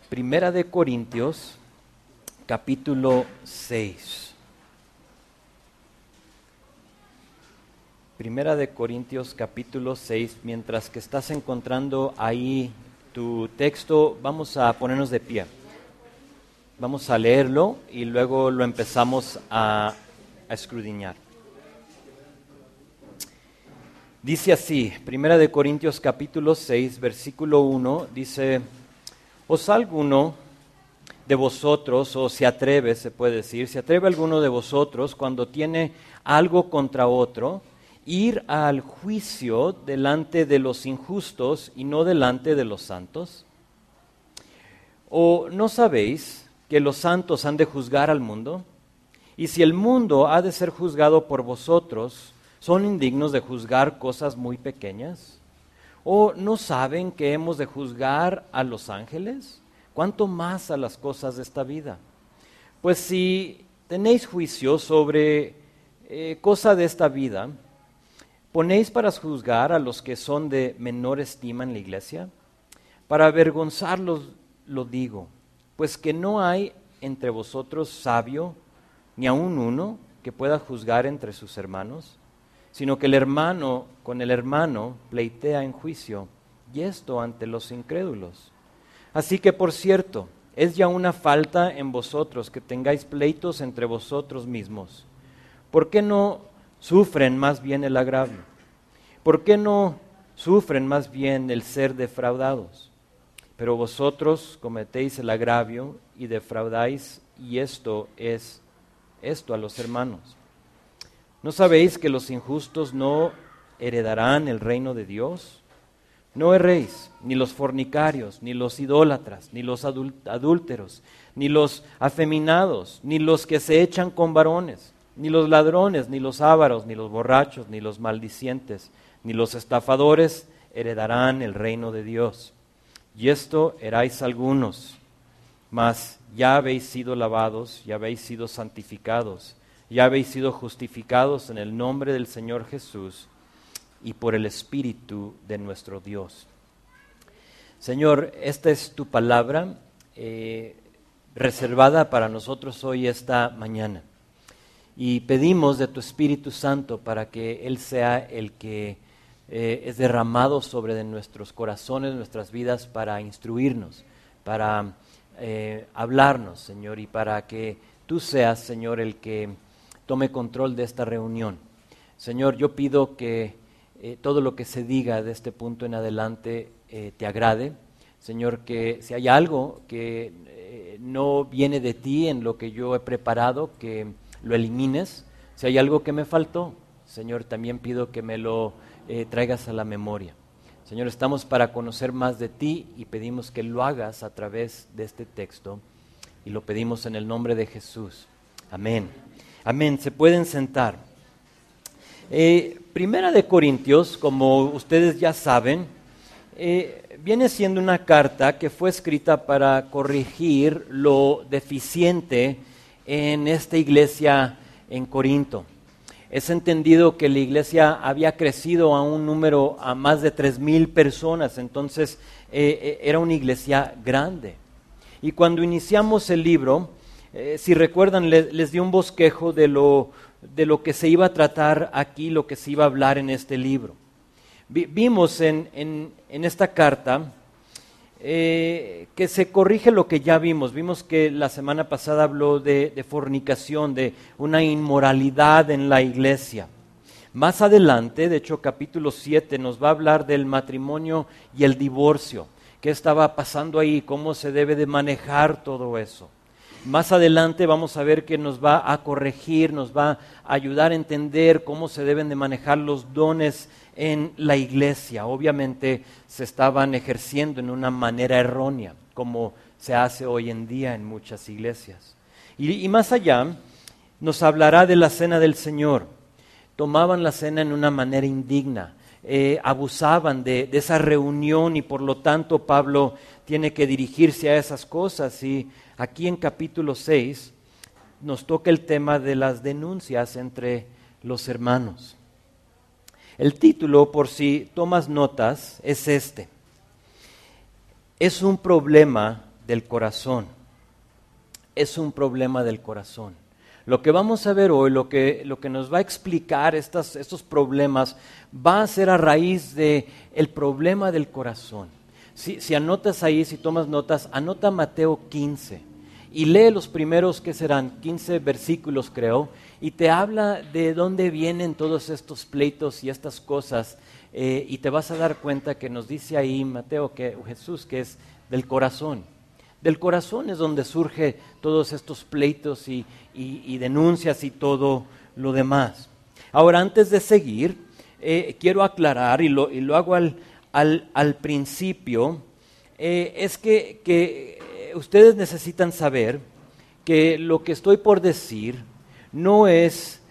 Primera de Corintios, capítulo 6. Primera de Corintios, capítulo 6. Mientras que estás encontrando ahí tu texto, vamos a ponernos de pie. Vamos a leerlo y luego lo empezamos a escudriñar. Dice así, Primera de Corintios, capítulo 6, versículo 1, dice: ¿Os alguno de vosotros, o se atreve, se puede decir, se atreve alguno de vosotros cuando tiene algo contra otro, ir al juicio delante de los injustos y no delante de los santos? ¿O no sabéis que los santos han de juzgar al mundo? Y si el mundo ha de ser juzgado por vosotros, ¿son indignos de juzgar cosas muy pequeñas? ¿O no saben que hemos de juzgar a los ángeles? ¿Cuánto más a las cosas de esta vida? Pues si tenéis juicio sobre cosa de esta vida, ¿ponéis para juzgar a los que son de menor estima en la iglesia? Para avergonzarlos lo digo, pues que no hay entre vosotros sabio, ni aun uno, que pueda juzgar entre sus hermanos, sino que el hermano con el hermano pleitea en juicio, y esto ante los incrédulos. Así que, por cierto, es ya una falta en vosotros que tengáis pleitos entre vosotros mismos. ¿Por qué no sufren más bien el agravio? ¿Por qué no sufren más bien el ser defraudados? Pero vosotros cometéis el agravio y defraudáis, y esto a los hermanos. ¿No sabéis que los injustos no heredarán el reino de Dios? No erréis, ni los fornicarios, ni los idólatras, ni los adúlteros, ni los afeminados, ni los que se echan con varones, ni los ladrones, ni los ávaros, ni los borrachos, ni los maldicientes, ni los estafadores heredarán el reino de Dios. Y esto erais algunos, mas ya habéis sido lavados, ya habéis sido santificados, ya habéis sido justificados en el nombre del Señor Jesús y por el Espíritu de nuestro Dios. Señor, esta es tu palabra reservada para nosotros hoy, esta mañana. Y pedimos de tu Espíritu Santo para que Él sea el que es derramado sobre de nuestros corazones, nuestras vidas, para instruirnos, para hablarnos, Señor, y para que tú seas, Señor, el que tome control de esta reunión. Señor, yo pido que todo lo que se diga de este punto en adelante te agrade. Señor, que si hay algo que no viene de ti en lo que yo he preparado, que lo elimines. Si hay algo que me faltó, Señor, también pido que me lo traigas a la memoria. Señor, estamos para conocer más de ti y pedimos que lo hagas a través de este texto y lo pedimos en el nombre de Jesús. Amén. Amén. Se pueden sentar. Primera de Corintios, como ustedes ya saben, viene siendo una carta que fue escrita para corregir lo deficiente en esta iglesia en Corinto. Es entendido que la iglesia había crecido a un número a más de 3,000 personas, entonces era una iglesia grande. Y cuando iniciamos el libro, si recuerdan, les di un bosquejo de lo que se iba a tratar aquí, lo que se iba a hablar en este libro. Vimos en esta carta que se corrige lo que ya vimos. Vimos que la semana pasada habló de fornicación, de una inmoralidad en la iglesia. Más adelante, de hecho capítulo 7, nos va a hablar del matrimonio y el divorcio. ¿Qué estaba pasando ahí? ¿Cómo se debe de manejar todo eso? Más adelante vamos a ver que nos va a corregir, nos va a ayudar a entender cómo se deben de manejar los dones en la iglesia. Obviamente se estaban ejerciendo en una manera errónea, como se hace hoy en día en muchas iglesias. Y más allá nos hablará de la cena del Señor. Tomaban la cena en una manera indigna, abusaban de esa reunión y por lo tanto Pablo tiene que dirigirse a esas cosas. Y aquí en capítulo 6 nos toca el tema de las denuncias entre los hermanos. El título, por si tomas notas, es este: es un problema del corazón. Es un problema del corazón. Lo que vamos a ver hoy, lo que nos va a explicar estos problemas, va a ser a raíz del problema del corazón. Si anotas ahí, si tomas notas, anota Mateo 15 y lee los primeros, que serán 15 versículos creo, y te habla de dónde vienen todos estos pleitos y estas cosas, y te vas a dar cuenta que nos dice ahí Mateo, que Jesús, que es del corazón. Del corazón es donde surge todos estos pleitos y denuncias y todo lo demás. Ahora, antes de seguir, quiero aclarar, y lo hago al principio, es que ustedes necesitan saber que lo que estoy por decir no es,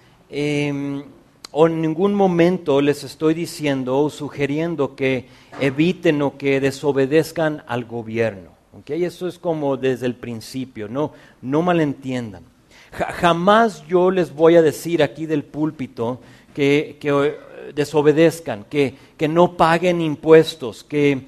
o en ningún momento les estoy diciendo o sugiriendo que eviten o que desobedezcan al gobierno. ¿Okay? Eso es como desde el principio, no malentiendan. Jamás yo les voy a decir aquí del púlpito que desobedezcan, que no paguen impuestos, que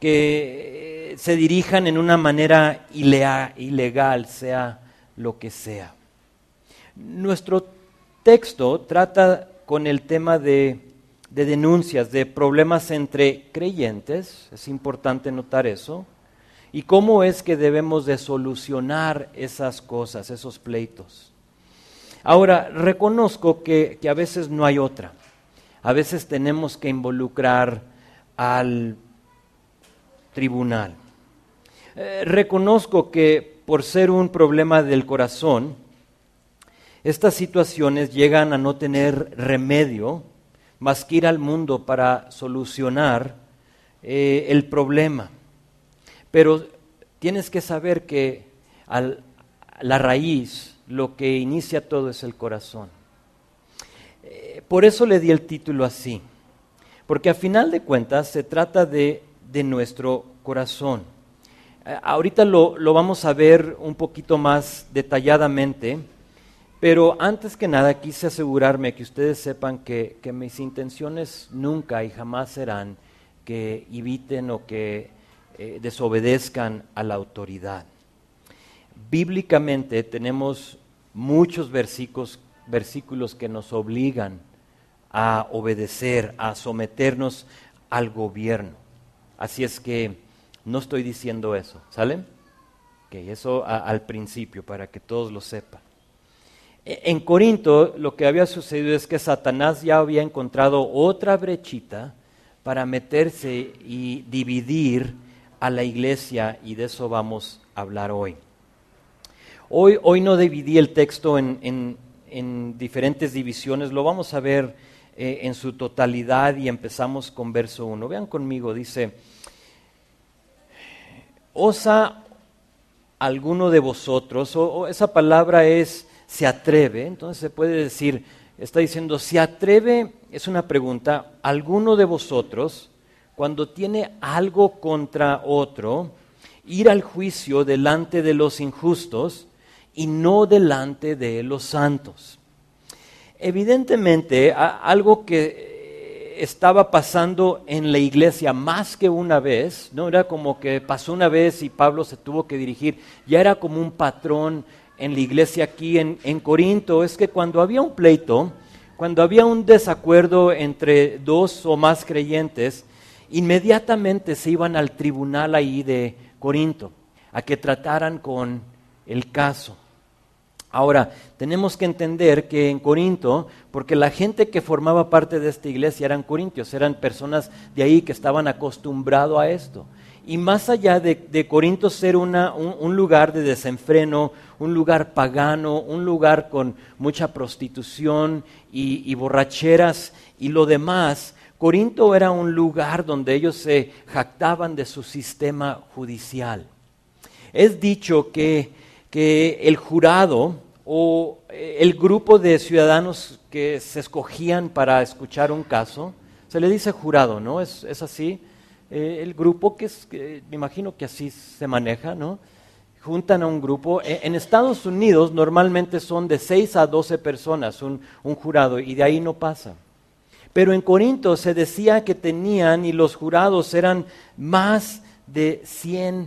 se dirijan en una manera ilegal, sea lo que sea. Nuestro texto trata con el tema de denuncias, de problemas entre creyentes, es importante notar eso, y cómo es que debemos de solucionar esas cosas, esos pleitos. Ahora, reconozco que a veces no hay otra. A veces tenemos que involucrar al tribunal. Reconozco que por ser un problema del corazón, estas situaciones llegan a no tener remedio más que ir al mundo para solucionar el problema. Pero tienes que saber que la raíz, lo que inicia todo es el corazón. Por eso le di el título así, porque a final de cuentas se trata de nuestro corazón. Ahorita lo vamos a ver un poquito más detalladamente, pero antes que nada quise asegurarme que ustedes sepan que mis intenciones nunca y jamás serán que eviten o que desobedezcan a la autoridad. Bíblicamente tenemos muchos versículos que nos obligan a obedecer, a someternos al gobierno. Así es que no estoy diciendo eso, ¿sale? Eso al principio, para que todos lo sepan. En Corinto lo que había sucedido es que Satanás ya había encontrado otra brechita para meterse y dividir a la iglesia, y de eso vamos a hablar hoy. Hoy no dividí el texto en diferentes divisiones, lo vamos a ver en su totalidad y empezamos con verso 1. Vean conmigo, dice: ¿osa alguno de vosotros? O esa palabra es se atreve, entonces se puede decir, está diciendo, se atreve, es una pregunta, ¿alguno de vosotros, cuando tiene algo contra otro, ir al juicio delante de los injustos y no delante de los santos? Evidentemente, algo que estaba pasando en la iglesia más que una vez, no era como que pasó una vez y Pablo se tuvo que dirigir, ya era como un patrón en la iglesia aquí en Corinto, es que cuando había un pleito, cuando había un desacuerdo entre dos o más creyentes, inmediatamente se iban al tribunal ahí de Corinto a que trataran con el caso. Ahora, tenemos que entender que en Corinto, porque la gente que formaba parte de esta iglesia eran corintios, eran personas de ahí que estaban acostumbrados a esto. Y más allá de Corinto ser un lugar de desenfreno, un lugar pagano, un lugar con mucha prostitución y borracheras y lo demás, Corinto era un lugar donde ellos se jactaban de su sistema judicial. Es dicho que el jurado o el grupo de ciudadanos que se escogían para escuchar un caso, se le dice jurado, ¿no? Es así. El grupo que me imagino que así se maneja, ¿no? Juntan a un grupo. En Estados Unidos normalmente son de 6 a 12 personas un jurado y de ahí no pasa. Pero en Corinto se decía que tenían, y los jurados eran más de 100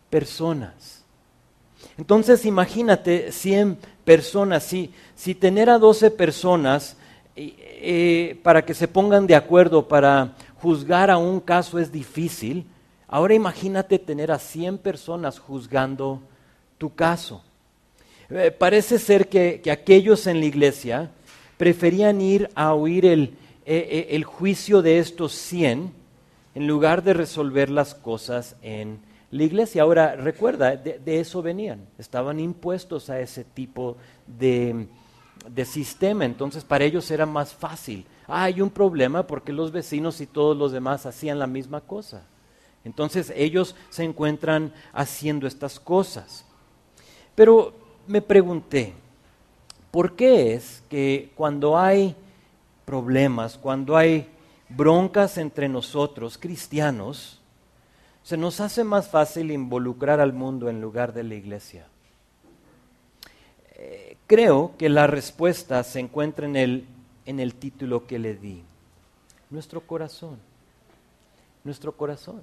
personas. Entonces imagínate 100 personas, si tener a 12 personas para que se pongan de acuerdo para juzgar a un caso es difícil, ahora imagínate tener a 100 personas juzgando tu caso. Parece ser que aquellos en la iglesia preferían ir a oír el juicio de estos 100 en lugar de resolver las cosas en la iglesia. Ahora, recuerda, de eso venían, estaban impuestos a ese tipo de sistema, entonces para ellos era más fácil. Hay un problema porque los vecinos y todos los demás hacían la misma cosa. Entonces ellos se encuentran haciendo estas cosas. Pero me pregunté, ¿por qué es que cuando hay problemas, cuando hay broncas entre nosotros, cristianos, se nos hace más fácil involucrar al mundo en lugar de la iglesia? Creo que la respuesta se encuentra en el título que le di. Nuestro corazón. Nuestro corazón.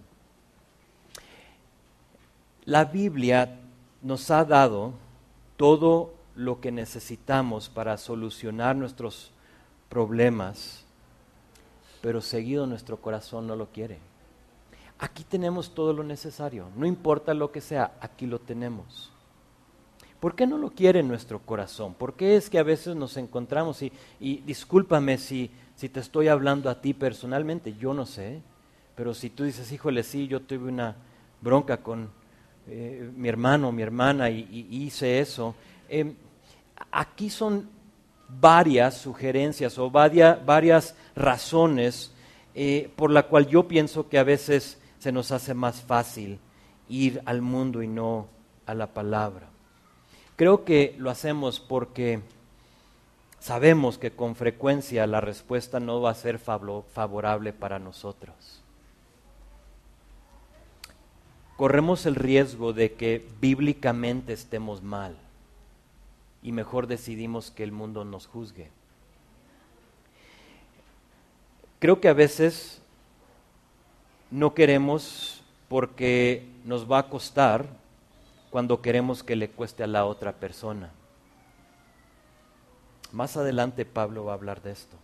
La Biblia nos ha dado todo lo que necesitamos para solucionar nuestros problemas, pero seguido nuestro corazón no lo quiere. Aquí tenemos todo lo necesario, no importa lo que sea, aquí lo tenemos. ¿Por qué no lo quiere nuestro corazón? ¿Por qué es que a veces nos encontramos y discúlpame si te estoy hablando a ti personalmente, yo no sé, pero si tú dices, híjole, sí, yo tuve una bronca con mi hermano, mi hermana y hice eso, aquí son varias sugerencias o varias razones por la cual yo pienso que a veces se nos hace más fácil ir al mundo y no a la palabra. Creo que lo hacemos porque sabemos que con frecuencia la respuesta no va a ser favorable para nosotros. Corremos el riesgo de que bíblicamente estemos mal y mejor decidimos que el mundo nos juzgue. Creo que a veces no queremos porque nos va a costar cuando queremos que le cueste a la otra persona. Más adelante Pablo va a hablar de esto.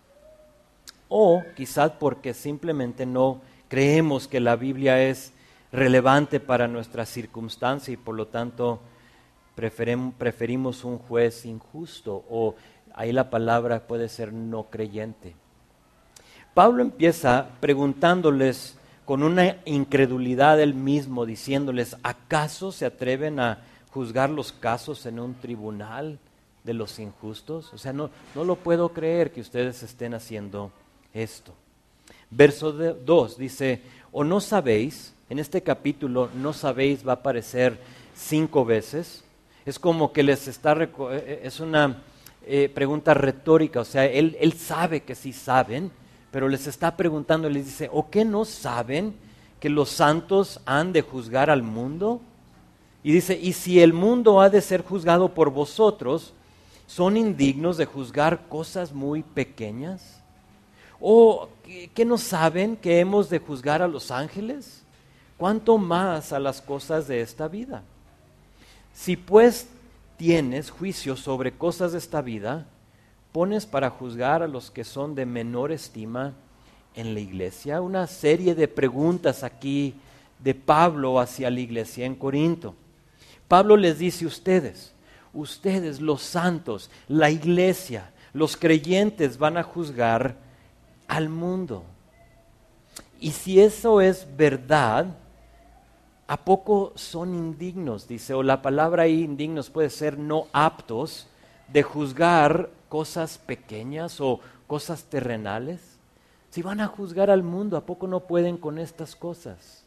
O quizás porque simplemente no creemos que la Biblia es relevante para nuestra circunstancia y por lo tanto preferimos un juez injusto, o ahí la palabra puede ser no creyente. Pablo empieza preguntándoles con una incredulidad él mismo, diciéndoles, ¿acaso se atreven a juzgar los casos en un tribunal de los injustos? O sea, no lo puedo creer que ustedes estén haciendo esto. Verso 2 dice, ¿o no sabéis? En este capítulo, no sabéis, va a aparecer 5 veces. Es como que les está, es una pregunta retórica, o sea, él sabe que sí saben, pero les está preguntando, les dice, ¿o qué no saben que los santos han de juzgar al mundo? Y dice, y si el mundo ha de ser juzgado por vosotros, ¿son indignos de juzgar cosas muy pequeñas? ¿O qué no saben que hemos de juzgar a los ángeles? ¿Cuánto más a las cosas de esta vida? Si pues tienes juicio sobre cosas de esta vida, pones para juzgar a los que son de menor estima en la iglesia. Una serie de preguntas aquí de Pablo hacia la iglesia en Corinto. Pablo les dice, ustedes los santos, la iglesia, los creyentes van a juzgar al mundo. Y si eso es verdad, ¿a poco son indignos? Dice, o la palabra ahí indignos puede ser no aptos de juzgar cosas pequeñas o cosas terrenales. Si van a juzgar al mundo, ¿a poco no pueden con estas cosas?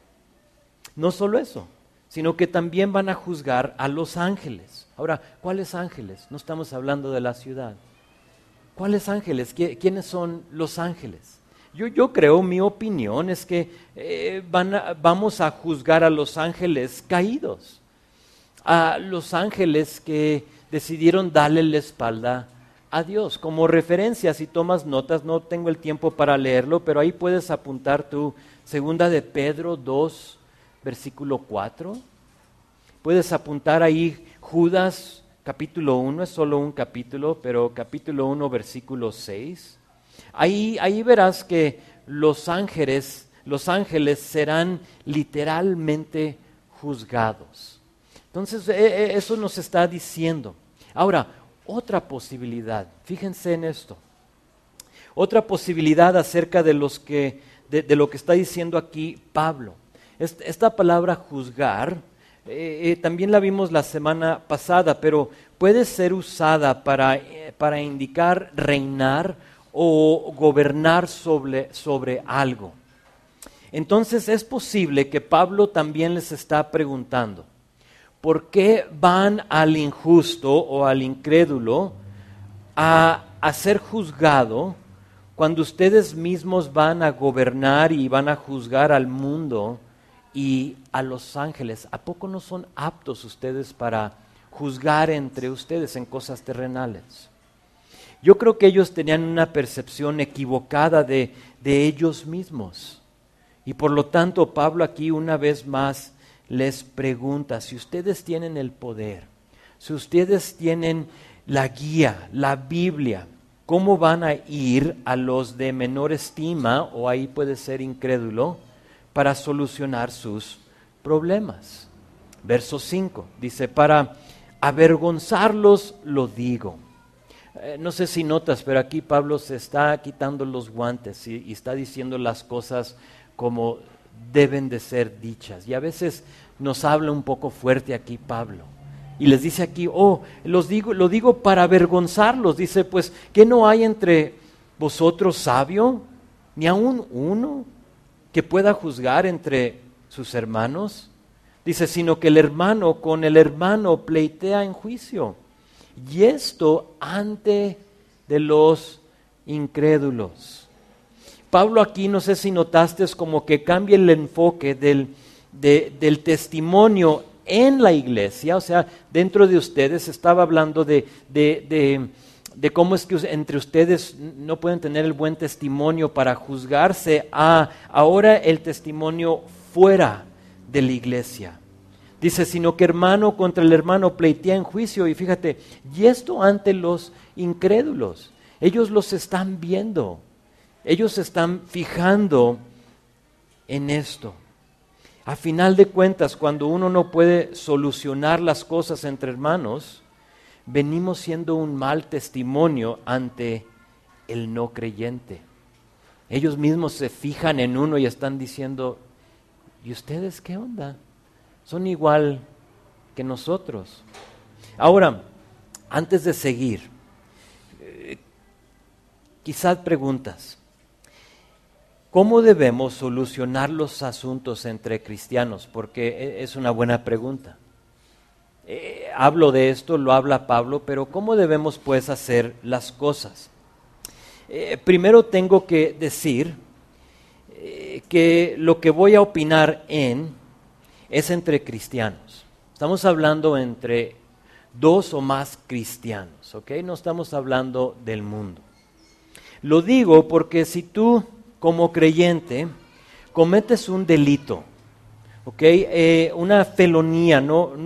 No solo eso, sino que también van a juzgar a los ángeles. Ahora, ¿cuáles ángeles? No estamos hablando de la ciudad. ¿Cuáles ángeles? ¿Quiénes son los ángeles? Yo creo, mi opinión es que vamos a juzgar a los ángeles caídos, a los ángeles que decidieron darle la espalda a Dios. Como referencia, si tomas notas, no tengo el tiempo para leerlo, pero ahí puedes apuntar tu segunda de Pedro 2, versículo 4. Puedes apuntar ahí Judas capítulo 1, es solo un capítulo, pero capítulo 1, versículo 6. Ahí verás que los ángeles serán literalmente juzgados. Entonces, eso nos está diciendo. Ahora, otra posibilidad, fíjense en esto. Otra posibilidad acerca de lo que está diciendo aquí Pablo. Esta palabra juzgar, también la vimos la semana pasada, pero puede ser usada para indicar reinar o gobernar sobre algo. Entonces es posible que Pablo también les está preguntando, ¿por qué van al injusto o al incrédulo a ser juzgado cuando ustedes mismos van a gobernar y van a juzgar al mundo y a los ángeles? ¿A poco no son aptos ustedes para juzgar entre ustedes en cosas terrenales? Yo creo que ellos tenían una percepción equivocada de ellos mismos. Y por lo tanto, Pablo aquí una vez más les pregunta, si ustedes tienen el poder, si ustedes tienen la guía, la Biblia, ¿cómo van a ir a los de menor estima, o ahí puede ser incrédulo, para solucionar sus problemas? Verso 5 dice, para avergonzarlos lo digo. No sé si notas, pero aquí Pablo se está quitando los guantes y está diciendo las cosas como deben de ser dichas. Y a veces nos habla un poco fuerte aquí Pablo. Y les dice aquí, lo digo para avergonzarlos. Dice, pues, ¿qué no hay entre vosotros sabio? Ni aun uno que pueda juzgar entre sus hermanos. Dice, sino que el hermano con el hermano pleitea en juicio. Y esto ante de los incrédulos. Pablo aquí, no sé si notaste, es como que cambia el enfoque del testimonio en la iglesia, o sea, dentro de ustedes. Estaba hablando de cómo es que entre ustedes no pueden tener el buen testimonio para juzgarse, ahora el testimonio fuera de la iglesia. Dice, sino que hermano contra el hermano pleitea en juicio. Y fíjate, y esto ante los incrédulos. Ellos los están viendo. Ellos se están fijando en esto. A final de cuentas, cuando uno no puede solucionar las cosas entre hermanos, venimos siendo un mal testimonio ante el no creyente. Ellos mismos se fijan en uno y están diciendo, ¿y ustedes qué onda? Son igual que nosotros. Ahora, antes de seguir, quizás preguntas. ¿Cómo debemos solucionar los asuntos entre cristianos? Porque es una buena pregunta. Hablo de esto, lo habla Pablo, pero ¿cómo debemos pues hacer las cosas? Primero tengo que decir que lo que voy a opinar es entre cristianos. Estamos hablando entre dos o más cristianos, ¿ok? No estamos hablando del mundo. Lo digo porque si tú, como creyente, cometes un delito, ¿ok? Una felonía,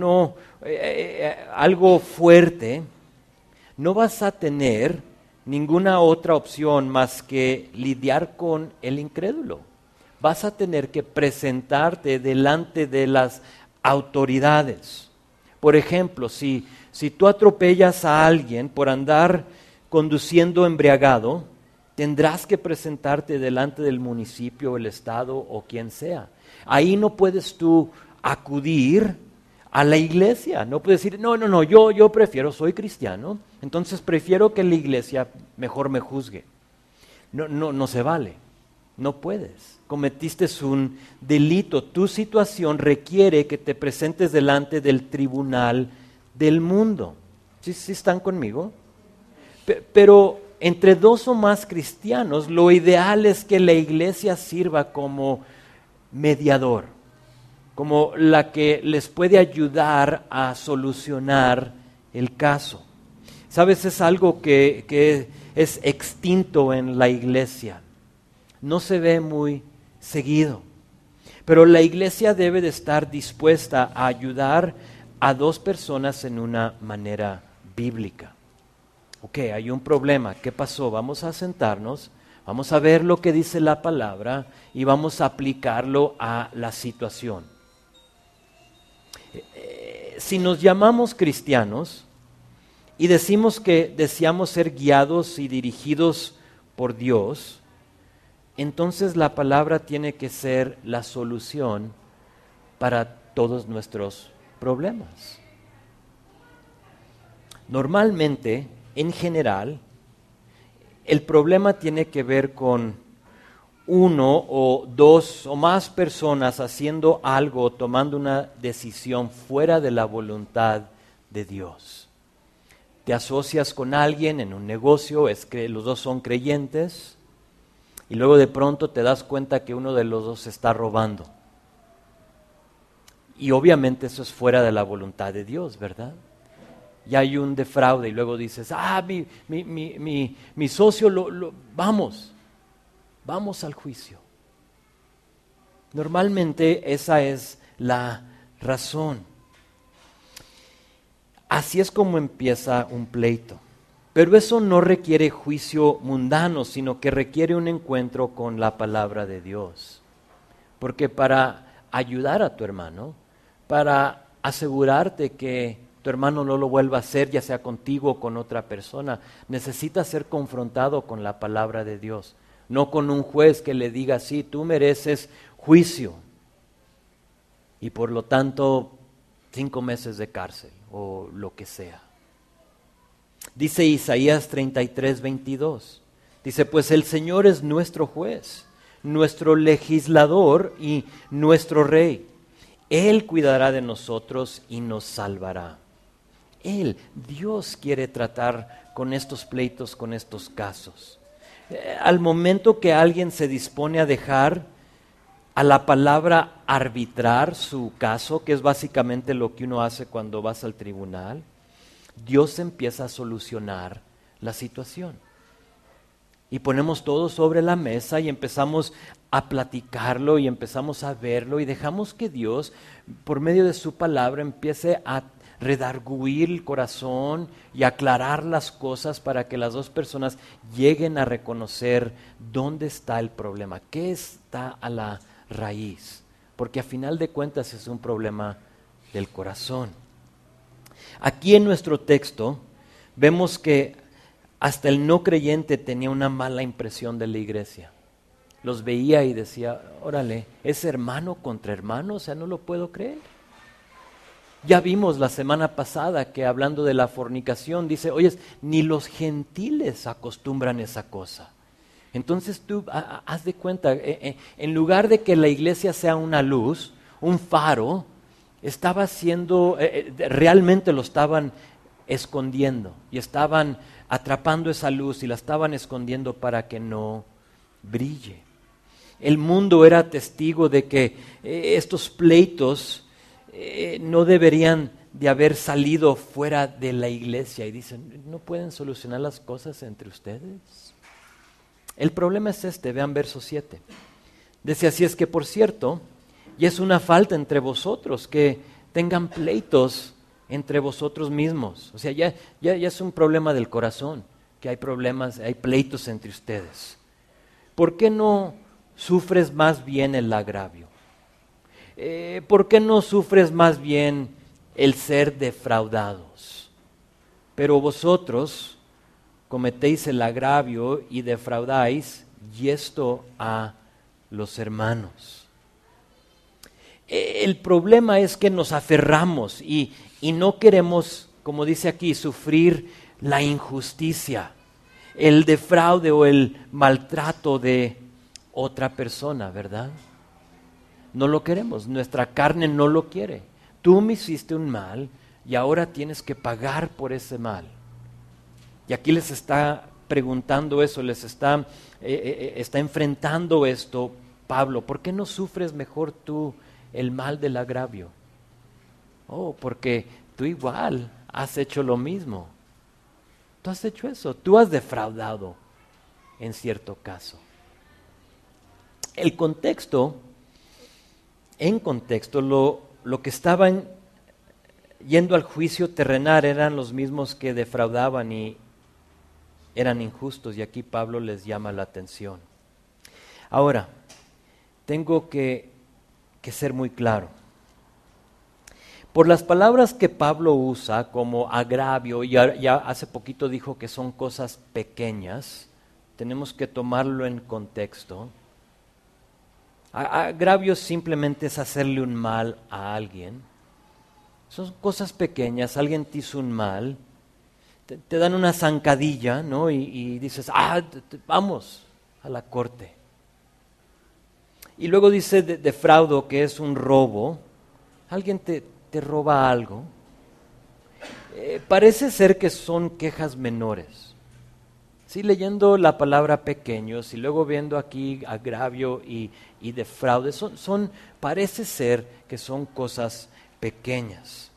algo fuerte, no vas a tener ninguna otra opción más que lidiar con el incrédulo. Vas a tener que presentarte delante de las autoridades. Por ejemplo, si tú atropellas a alguien por andar conduciendo embriagado, tendrás que presentarte delante del municipio, el estado o quien sea. Ahí no puedes tú acudir a la iglesia. No puedes decir, no, yo prefiero, soy cristiano, entonces prefiero que la iglesia mejor me juzgue. No se vale. No puedes. Cometiste un delito. Tu situación requiere que te presentes delante del tribunal del mundo. ¿Sí están conmigo? Pero entre dos o más cristianos, lo ideal es que la iglesia sirva como mediador, como la que les puede ayudar a solucionar el caso. ¿Sabes? Es algo que es extinto en la iglesia. No se ve muy seguido. Pero la iglesia debe de estar dispuesta a ayudar a dos personas en una manera bíblica. Ok, hay un problema. ¿Qué pasó? Vamos a sentarnos, vamos a ver lo que dice la palabra y vamos a aplicarlo a la situación. Si nos llamamos cristianos y decimos que deseamos ser guiados y dirigidos por Dios, entonces la palabra tiene que ser la solución para todos nuestros problemas. Normalmente, en general, el problema tiene que ver con uno o dos o más personas haciendo algo o tomando una decisión fuera de la voluntad de Dios. Te asocias con alguien en un negocio, es que los dos son creyentes, y luego de pronto te das cuenta que uno de los dos está robando. Y obviamente eso es fuera de la voluntad de Dios, ¿verdad? Y hay un defraude y luego dices, mi socio, vamos al juicio. Normalmente esa es la razón. Así es como empieza un pleito. Pero eso no requiere juicio mundano, sino que requiere un encuentro con la palabra de Dios. Porque para ayudar a tu hermano, para asegurarte que tu hermano no lo vuelva a hacer, ya sea contigo o con otra persona, necesitas ser confrontado con la palabra de Dios. No con un juez que le diga, sí, tú mereces juicio. Y por lo tanto, 5 meses de cárcel o lo que sea. Dice Isaías 33:22. Dice, pues el Señor es nuestro juez, nuestro legislador y nuestro rey. Él cuidará de nosotros y nos salvará. Dios quiere tratar con estos pleitos, con estos casos. Al momento que alguien se dispone a dejar a la palabra arbitrar su caso, que es básicamente lo que uno hace cuando vas al tribunal, Dios empieza a solucionar la situación. Y ponemos todo sobre la mesa y empezamos a platicarlo y empezamos a verlo y dejamos que Dios, por medio de su palabra, empiece a redarguir el corazón y aclarar las cosas para que las dos personas lleguen a reconocer dónde está el problema, qué está a la raíz, porque a final de cuentas es un problema del corazón. Aquí en nuestro texto vemos que hasta el no creyente tenía una mala impresión de la iglesia. Los veía y decía, órale, es hermano contra hermano, o sea, no lo puedo creer. Ya vimos la semana pasada que hablando de la fornicación dice, oye, ni los gentiles acostumbran esa cosa. Entonces tú haz de cuenta, en lugar de que la iglesia sea una luz, un faro, estaba siendo, realmente lo estaban escondiendo y estaban atrapando esa luz y la estaban escondiendo para que no brille. El mundo era testigo de que estos pleitos no deberían de haber salido fuera de la iglesia y dicen, ¿no pueden solucionar las cosas entre ustedes? El problema es este, vean verso 7. Dice, así es que por cierto, y es una falta entre vosotros que tengan pleitos entre vosotros mismos. O sea, ya es un problema del corazón, que hay problemas, hay pleitos entre ustedes. ¿Por qué no sufres más bien el agravio? ¿Por qué no sufres más bien el ser defraudados? Pero vosotros cometéis el agravio y defraudáis, y esto a los hermanos. El problema es que nos aferramos y no queremos, como dice aquí, sufrir la injusticia, el defraude o el maltrato de otra persona, ¿verdad? No lo queremos, nuestra carne no lo quiere. Tú me hiciste un mal y ahora tienes que pagar por ese mal. Y aquí les está preguntando eso, les está enfrentando esto Pablo. ¿Por qué no sufres mejor tú el mal del agravio? Oh, porque tú igual has hecho lo mismo. Tú has hecho eso, tú has defraudado en cierto caso. En contexto, lo que estaban yendo al juicio terrenal eran los mismos que defraudaban y eran injustos, y aquí Pablo les llama la atención. Ahora, tengo que ser muy claro. Por las palabras que Pablo usa como agravio, y ya hace poquito dijo que son cosas pequeñas, tenemos que tomarlo en contexto. Agravio simplemente es hacerle un mal a alguien. Son cosas pequeñas, alguien te hizo un mal, te dan una zancadilla, ¿no? Y dices, vamos a la corte. Y luego dice defraudo, que es un robo. Alguien te roba algo. Parece ser que son quejas menores. Sí, leyendo la palabra pequeños y luego viendo aquí agravio y defraude, parece ser que son cosas pequeñas.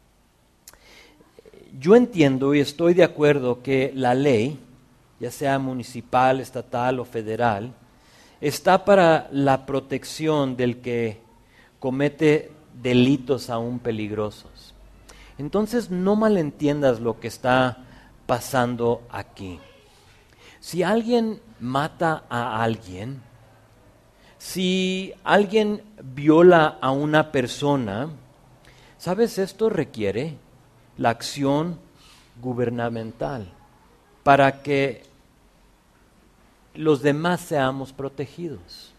Yo entiendo y estoy de acuerdo que la ley, ya sea municipal, estatal o federal, está para la protección del que comete delitos aún peligrosos. Entonces no malentiendas lo que está pasando aquí. Si alguien mata a alguien, si alguien viola a una persona, ¿sabes? Esto requiere la acción gubernamental para que los demás seamos protegidos.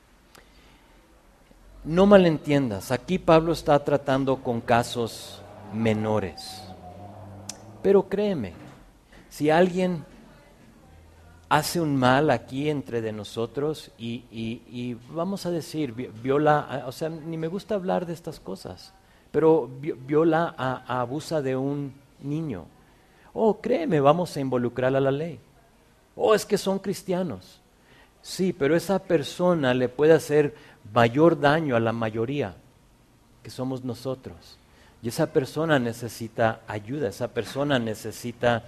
No malentiendas, aquí Pablo está tratando con casos menores. Pero créeme, si alguien hace un mal aquí entre de nosotros y vamos a decir, viola, o sea, ni me gusta hablar de estas cosas, pero viola, abusa de un niño. Créeme, vamos a involucrar a la ley. Es que son cristianos. Sí, pero esa persona le puede hacer mayor daño a la mayoría, que somos nosotros. Y esa persona necesita ayuda, esa persona necesita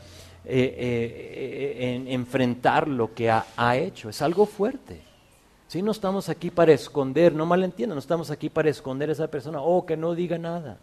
enfrentar lo que ha hecho. Es algo fuerte. ¿Sí? No estamos aquí para esconder, no malentiendan, no estamos aquí para esconder a esa persona, que no diga nada.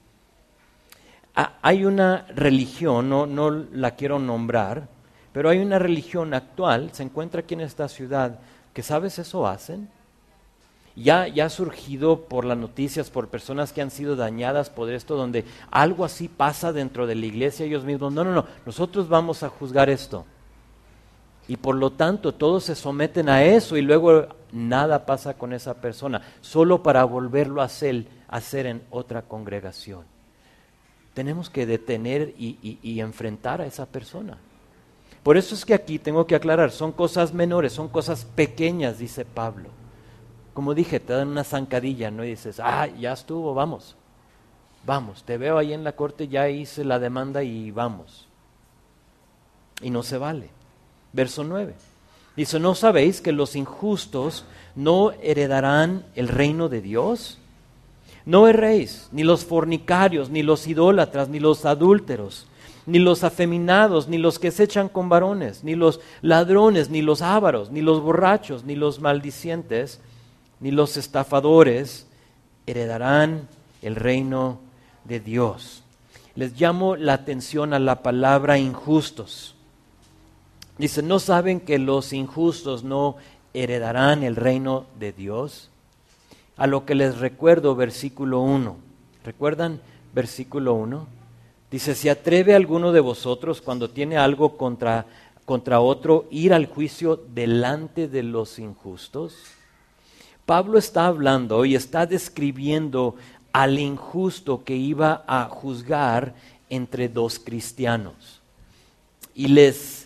Hay una religión, no la quiero nombrar, pero hay una religión actual, se encuentra aquí en esta ciudad, que ¿sabes eso hacen? Ya ha surgido por las noticias, por personas que han sido dañadas por esto, donde algo así pasa dentro de la iglesia, ellos mismos, no, nosotros vamos a juzgar esto. Y por lo tanto todos se someten a eso y luego nada pasa con esa persona, solo para volverlo a hacer en otra congregación. Tenemos que detener y enfrentar a esa persona. Por eso es que aquí tengo que aclarar, son cosas menores, son cosas pequeñas, dice Pablo. Como dije, te dan una zancadilla, ¿no? Y dices, ya estuvo, vamos, te veo ahí en la corte, ya hice la demanda y vamos. Y no se vale. Verso 9. Dice, ¿no sabéis que los injustos no heredarán el reino de Dios? No erréis, ni los fornicarios, ni los idólatras, ni los adúlteros, ni los afeminados, ni los que se echan con varones, ni los ladrones, ni los ávaros, ni los borrachos, ni los maldicientes, ni los estafadores heredarán el reino de Dios. Les llamo la atención a la palabra injustos. Dice, ¿no saben que los injustos no heredarán el reino de Dios? A lo que les recuerdo, versículo 1. ¿Recuerdan versículo 1? Dice, ¿se atreve alguno de vosotros cuando tiene algo contra otro ir al juicio delante de los injustos? Pablo está hablando y está describiendo al injusto que iba a juzgar entre dos cristianos. Y les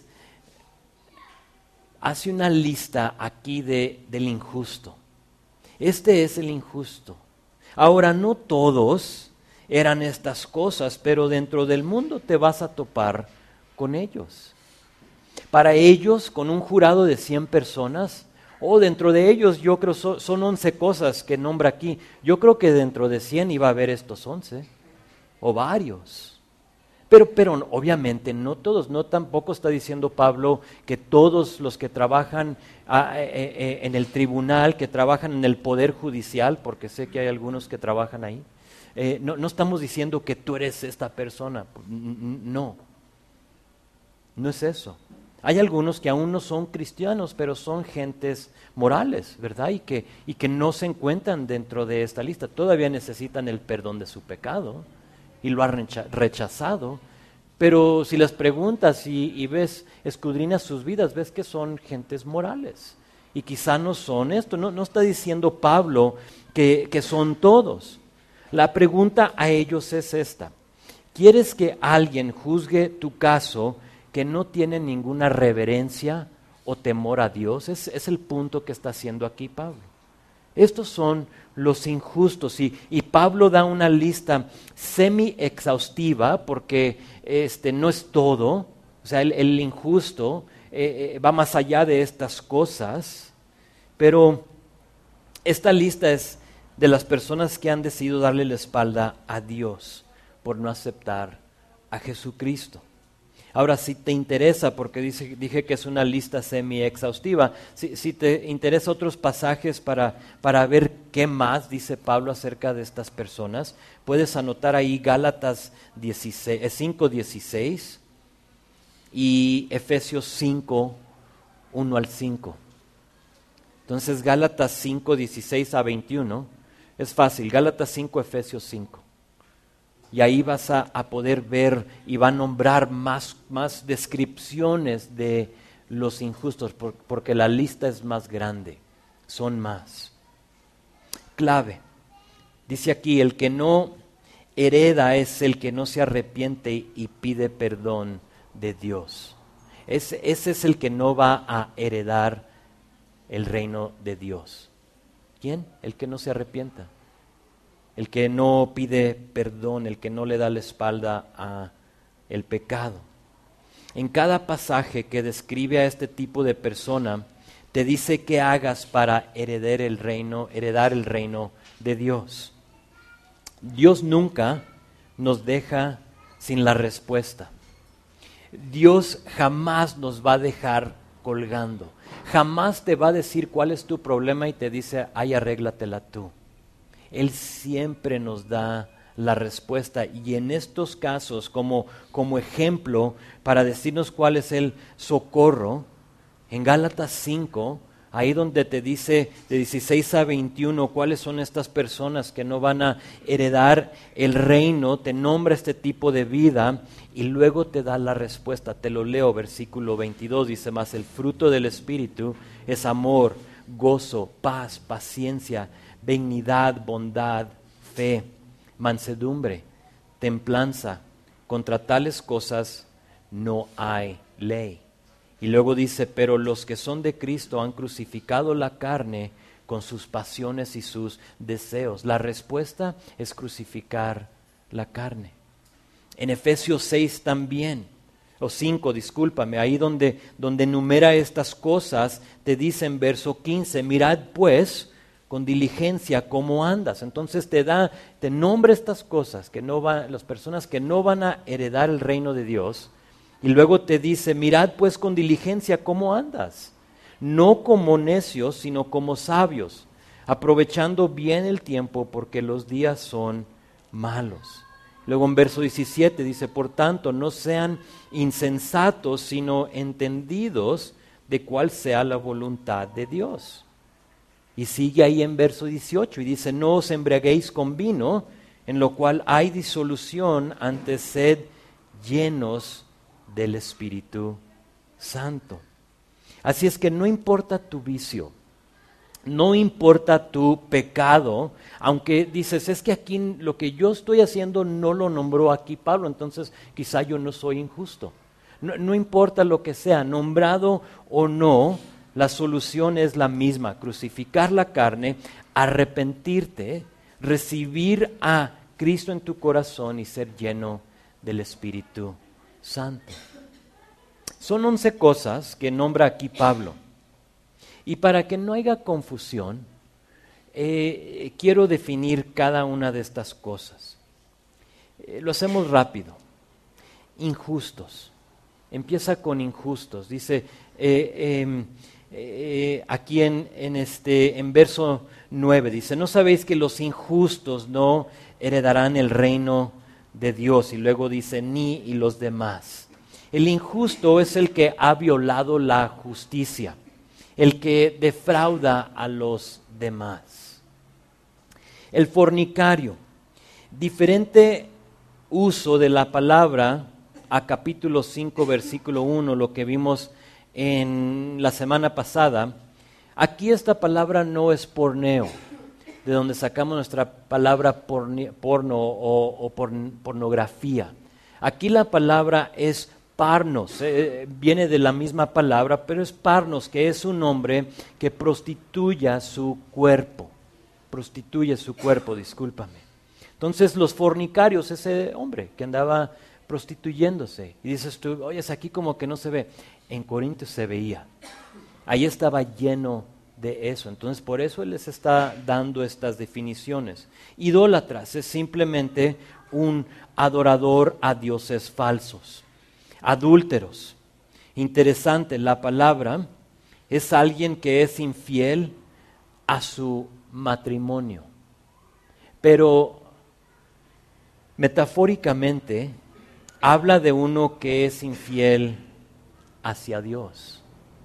hace una lista aquí del injusto. Este es el injusto. Ahora, no todos eran estas cosas, pero dentro del mundo te vas a topar con ellos. Para ellos, con un jurado de 100 personas, dentro de ellos yo creo son 11 cosas que nombra aquí. Yo creo que dentro de 100 iba a haber estos 11, o varios. Pero obviamente no todos, no tampoco está diciendo Pablo que todos los que trabajan en el tribunal, que trabajan en el poder judicial, porque sé que hay algunos que trabajan ahí, no estamos diciendo que tú eres esta persona. No, no es eso. Hay algunos que aún no son cristianos, pero son gentes morales, ¿verdad? Y que no se encuentran dentro de esta lista. Todavía necesitan el perdón de su pecado y lo han rechazado. Pero si les preguntas y ves, escudriñas sus vidas, ves que son gentes morales. Y quizá no son esto. No está diciendo Pablo que son todos. La pregunta a ellos es esta. ¿Quieres que alguien juzgue tu caso que no tiene ninguna reverencia o temor a Dios? Es el punto que está haciendo aquí Pablo. Estos son los injustos y Pablo da una lista semi-exhaustiva porque no es todo. O sea, el injusto va más allá de estas cosas, pero esta lista es de las personas que han decidido darle la espalda a Dios por no aceptar a Jesucristo. Ahora, si te interesa, porque dije que es una lista semi-exhaustiva, si te interesa otros pasajes para ver qué más dice Pablo acerca de estas personas, puedes anotar ahí Gálatas 5:16 y Efesios 5:1 al 5. Entonces, Gálatas 5:16 a 21, es fácil, Gálatas 5, Efesios 5. Y ahí vas a poder ver y va a nombrar más descripciones de los injustos, porque la lista es más grande, son más. Clave, dice aquí, el que no hereda es el que no se arrepiente y pide perdón de Dios. Ese es el que no va a heredar el reino de Dios. ¿Quién? El que no se arrepienta. El que no pide perdón, el que no le da la espalda a el pecado. En cada pasaje que describe a este tipo de persona, te dice qué hagas para heredar el reino de Dios. Dios nunca nos deja sin la respuesta. Dios jamás nos va a dejar colgando. Jamás te va a decir cuál es tu problema y te dice, ay, arréglatela tú. Él siempre nos da la respuesta y en estos casos, como ejemplo, para decirnos cuál es el socorro, en Gálatas 5, ahí donde te dice de 16 a 21 cuáles son estas personas que no van a heredar el reino, te nombra este tipo de vida y luego te da la respuesta. Te lo leo, versículo 22, dice, mas el fruto del Espíritu es amor, gozo, paz, paciencia, benignidad, bondad, fe, mansedumbre, templanza. Contra tales cosas no hay ley. Y luego dice, pero los que son de Cristo han crucificado la carne con sus pasiones y sus deseos. La respuesta es crucificar la carne. En Efesios 6 también, o 5, discúlpame, ahí donde enumera estas cosas, te dice en verso 15, mirad pues con diligencia cómo andas. Entonces te nombra estas cosas, las personas que no van a heredar el reino de Dios, y luego te dice, mirad pues con diligencia cómo andas, no como necios, sino como sabios, aprovechando bien el tiempo, porque los días son malos. Luego en verso 17 dice, por tanto, no sean insensatos, sino entendidos de cuál sea la voluntad de Dios. Y sigue ahí en verso 18 y dice, no os embriaguéis con vino, en lo cual hay disolución, antes sed llenos del Espíritu Santo. Así es que no importa tu vicio, no importa tu pecado, aunque dices, es que aquí lo que yo estoy haciendo no lo nombró aquí Pablo, entonces quizá yo no soy injusto. No importa lo que sea, nombrado o no, la solución es la misma, crucificar la carne, arrepentirte, recibir a Cristo en tu corazón y ser lleno del Espíritu Santo. Son 11 cosas que nombra aquí Pablo. Y para que no haya confusión, quiero definir cada una de estas cosas. Lo hacemos rápido. Injustos. Empieza con injustos. Dice aquí en verso 9, dice, ¿no sabéis que los injustos no heredarán el reino de Dios. Y luego dice, ni y los demás. El injusto es el que ha violado la justicia, el que defrauda a los demás. El fornicario, diferente uso de la palabra a capítulo 5, versículo 1, lo que vimos en la semana pasada. Aquí esta palabra no es porneo, de donde sacamos nuestra palabra porno o pornografía. Aquí la palabra es parnos, viene de la misma palabra, pero es parnos, que es un hombre que prostituye su cuerpo. Discúlpame. Entonces los fornicarios, ese hombre que andaba prostituyéndose. Y dices tú, oye, es aquí como que no se ve. En Corintios se veía. Ahí estaba lleno de eso. Entonces por eso él les está dando estas definiciones. Idólatras es simplemente un adorador a dioses falsos. Adúlteros. Interesante, la palabra es alguien que es infiel a su matrimonio. Pero metafóricamente habla de uno que es infiel hacia Dios.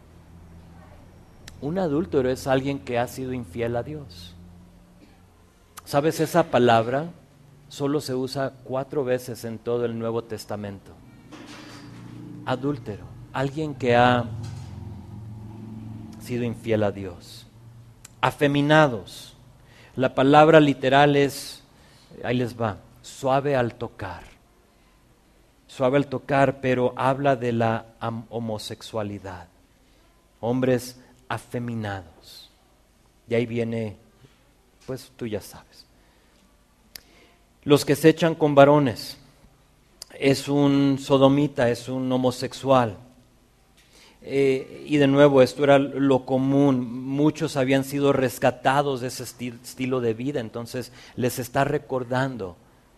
Un adúltero es alguien que ha sido infiel a Dios. ¿Sabes? Esa palabra solo se usa 4 veces en todo el Nuevo Testamento. Adúltero, alguien que ha sido infiel a Dios. Afeminados, la palabra literal es, ahí les va, suave al tocar. Suave al tocar, pero habla de la homosexualidad. Hombres afeminados. Y ahí viene, pues tú ya sabes. Los que se echan con varones. Es un sodomita, es un homosexual. Y de nuevo, esto era lo común. Muchos habían sido rescatados de ese estilo de vida, entonces les está recordando.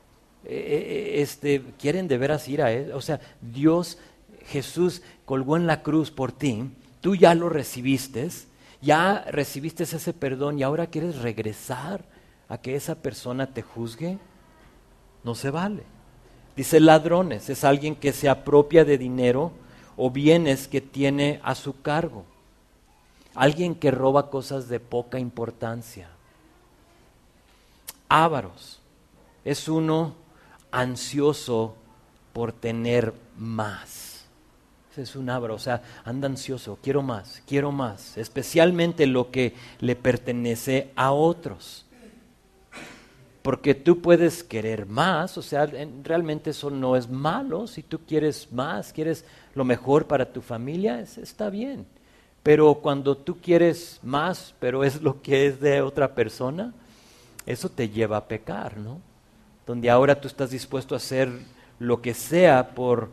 ¿Quieren de veras ir a él? O sea, Jesús colgó en la cruz por ti, tú ya lo recibiste, ya recibiste ese perdón y ahora quieres regresar a que esa persona te juzgue. No se vale. Dice ladrones, es alguien que se apropia de dinero o bienes que tiene a su cargo. Alguien que roba cosas de poca importancia. Ávaros, es uno ansioso por tener más. Ese es un avaro, o sea, anda ansioso, quiero más, especialmente lo que le pertenece a otros. Porque tú puedes querer más, o sea, realmente eso no es malo. Si tú quieres más, quieres lo mejor para tu familia, está bien. Pero cuando tú quieres más, pero es lo que es de otra persona, eso te lleva a pecar, ¿no? Donde ahora tú estás dispuesto a hacer lo que sea por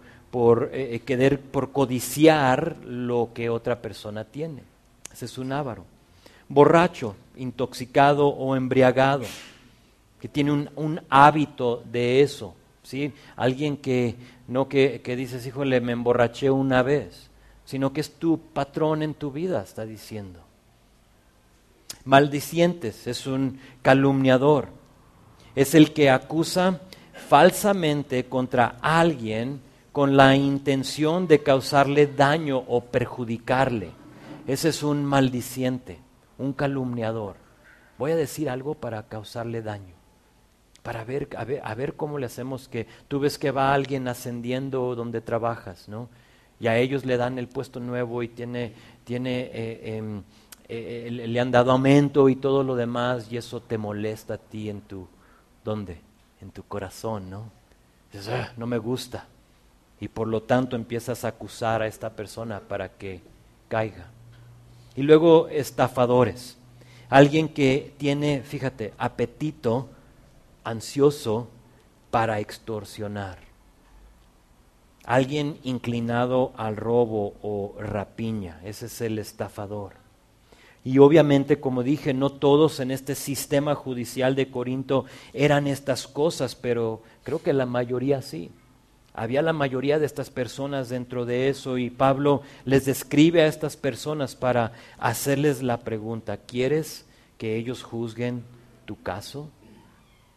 codiciar lo que otra persona tiene. Ese es un avaro. Borracho, intoxicado o embriagado, que tiene un hábito de eso, ¿sí? Alguien que dices, híjole, me emborraché una vez, sino que es tu patrón en tu vida, está diciendo. Maldicientes, es un calumniador, es el que acusa falsamente contra alguien con la intención de causarle daño o perjudicarle. Ese es un maldiciente, un calumniador. Voy a decir algo para causarle daño. Para a ver cómo le hacemos que tú ves que va alguien ascendiendo donde trabajas, ¿no? Y a ellos le dan el puesto nuevo y le han dado aumento y todo lo demás, y eso te molesta a ti ¿dónde? En tu corazón, ¿no? Dices, no me gusta. Y por lo tanto empiezas a acusar a esta persona para que caiga. Y luego estafadores. Alguien que tiene, fíjate, apetito ansioso para extorsionar. Alguien inclinado al robo o rapiña, ese es el estafador. Y obviamente, como dije, no todos en este sistema judicial de Corinto eran estas cosas, pero creo que la mayoría sí. Había la mayoría de estas personas dentro de eso, y Pablo les describe a estas personas para hacerles la pregunta: ¿quieres que ellos juzguen tu caso?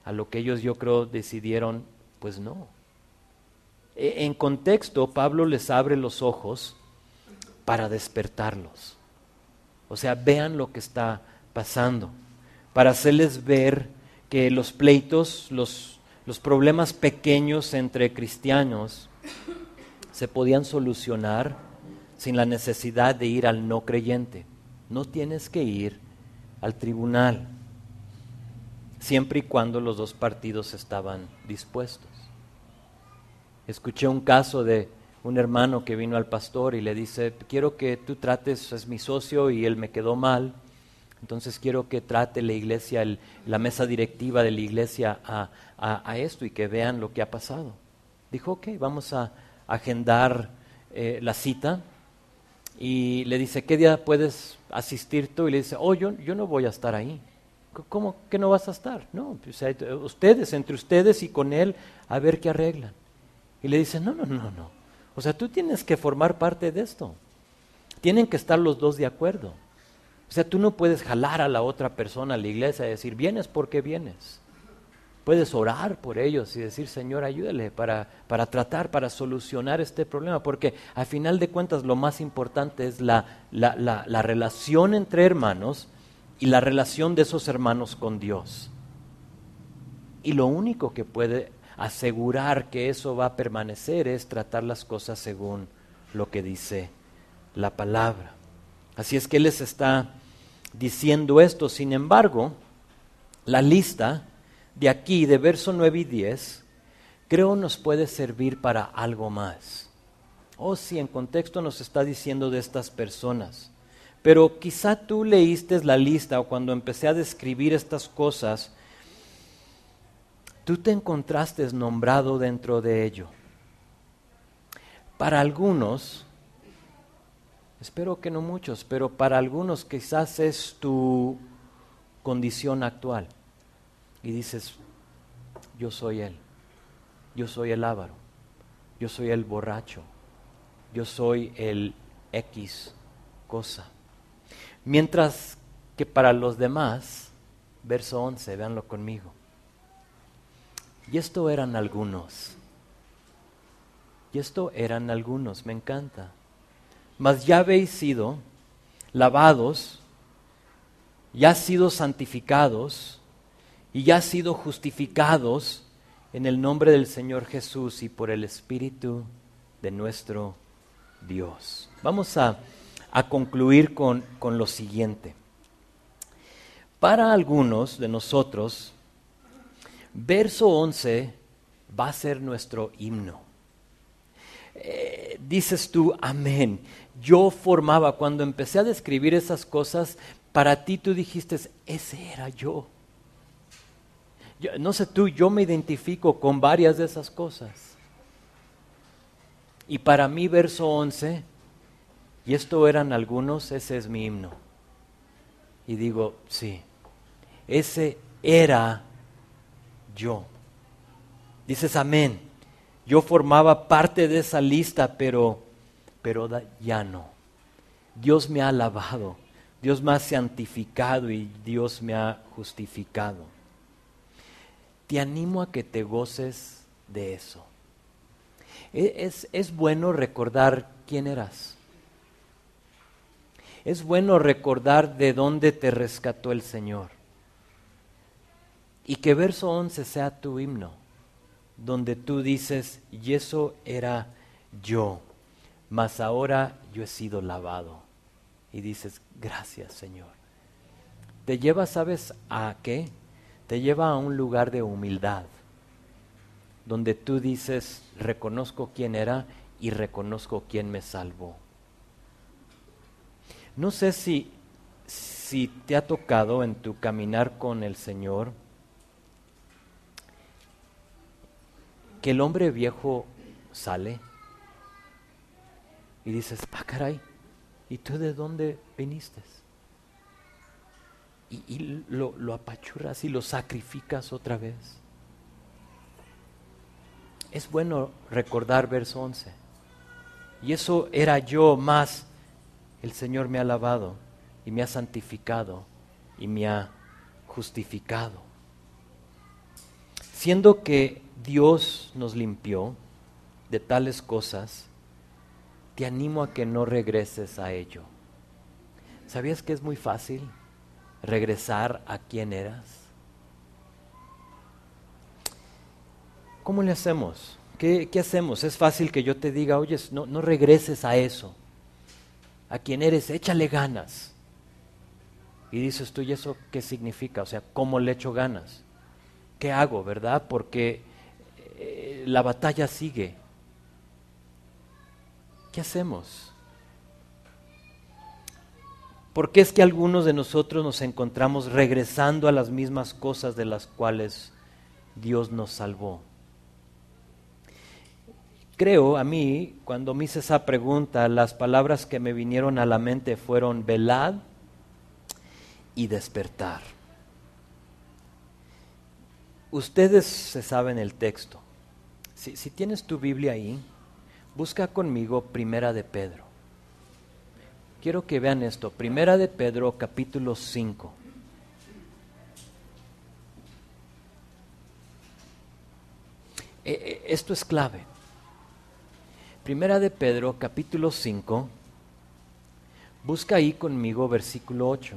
a lo que ellos yo creo decidieron, pues no. En contexto, Pablo les abre los ojos para despertarlos. O sea, vean lo que está pasando, para hacerles ver que los pleitos, los problemas pequeños entre cristianos se podían solucionar sin la necesidad de ir al no creyente. No tienes que ir al tribunal, siempre y cuando los dos partidos estaban dispuestos. Escuché un caso de un hermano que vino al pastor y le dice, quiero que tú trates, es mi socio y él me quedó mal, entonces quiero que trate la iglesia, la mesa directiva de la iglesia a esto y que vean lo que ha pasado. Dijo, ok, vamos a agendar la cita y le dice, ¿qué día puedes asistir tú? Y le dice, yo no voy a estar ahí. ¿Cómo que no vas a estar? No, pues, entre ustedes y con él, a ver qué arreglan. Y le dice, no. O sea, tú tienes que formar parte de esto. Tienen que estar los dos de acuerdo. O sea, tú no puedes jalar a la otra persona a la iglesia y decir, vienes porque vienes. Puedes orar por ellos y decir, Señor, ayúdale para tratar, para solucionar este problema. Porque al final de cuentas lo más importante es la relación entre hermanos y la relación de esos hermanos con Dios. Y lo único que puede asegurar que eso va a permanecer es tratar las cosas según lo que dice la palabra. Así es que Él les está diciendo esto. Sin embargo, la lista de aquí, de verso 9 y 10, creo nos puede servir para algo más. Sí, en contexto nos está diciendo de estas personas. Pero quizá tú leíste la lista o cuando empecé a describir estas cosas, tú te encontraste nombrado dentro de ello. Para algunos, espero que no muchos, pero para algunos quizás es tu condición actual. Y dices, yo soy él, yo soy el avaro, yo soy el borracho, yo soy el X cosa. Mientras que para los demás, verso 11, véanlo conmigo. Y esto eran algunos, me encanta. Mas ya habéis sido lavados, ya sido santificados y ya sido justificados en el nombre del Señor Jesús y por el Espíritu de nuestro Dios. Vamos a concluir con lo siguiente. Para algunos de nosotros, verso 11 va a ser nuestro himno. Dices tú, amén. Yo formaba, cuando empecé a describir esas cosas, para ti tú dijiste, ese era yo. No sé tú, yo me identifico con varias de esas cosas. Y para mí, verso 11, y esto eran algunos, ese es mi himno. Y digo, sí, ese era yo. Dices, amén. Yo formaba parte de esa lista, pero ya no. Dios me ha lavado, Dios me ha santificado y Dios me ha justificado. Te animo a que te goces de eso. Es bueno recordar quién eras. Es bueno recordar de dónde te rescató el Señor. Y que verso 11 sea tu himno, donde tú dices, y eso era yo, mas ahora yo he sido lavado. Y dices, gracias Señor. Te lleva, ¿sabes a qué? Te lleva a un lugar de humildad, donde tú dices, reconozco quién era y reconozco quién me salvó. No sé si te ha tocado en tu caminar con el Señor, que el hombre viejo sale y dices, caray, ¿y tú de dónde viniste? Y lo apachurras y lo sacrificas otra vez. Es bueno recordar verso 11. Y eso era yo, más el Señor me ha lavado y me ha santificado y me ha justificado. siendo que Dios nos limpió de tales cosas, te animo a que no regreses a ello. ¿Sabías que es muy fácil regresar a quien eras? ¿Cómo le hacemos? ¿Qué hacemos? Es fácil que yo te diga, oye, no regreses a eso, a quien eres, échale ganas. Y dices tú, ¿y eso qué significa? O sea, ¿cómo le echo ganas? ¿Qué hago, verdad? Porque la batalla sigue. ¿Qué hacemos? ¿Por qué es que algunos de nosotros nos encontramos regresando a las mismas cosas de las cuales Dios nos salvó? Creo, a mí, cuando me hice esa pregunta, las palabras que me vinieron a la mente fueron velad y despertar. Ustedes se saben el texto. Si tienes tu Biblia ahí, busca conmigo Primera de Pedro. Quiero que vean esto, Primera de Pedro, capítulo 5. Esto es clave. Primera de Pedro, capítulo 5. Busca ahí conmigo versículo 8.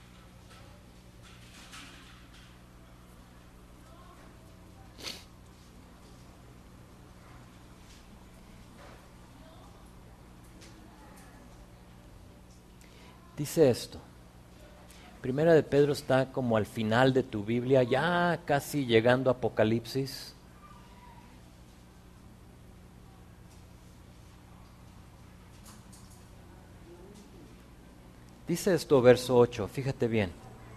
Dice esto. Primera de Pedro está como al final de tu Biblia, ya casi llegando a Apocalipsis. Dice esto, verso 8, fíjate bien.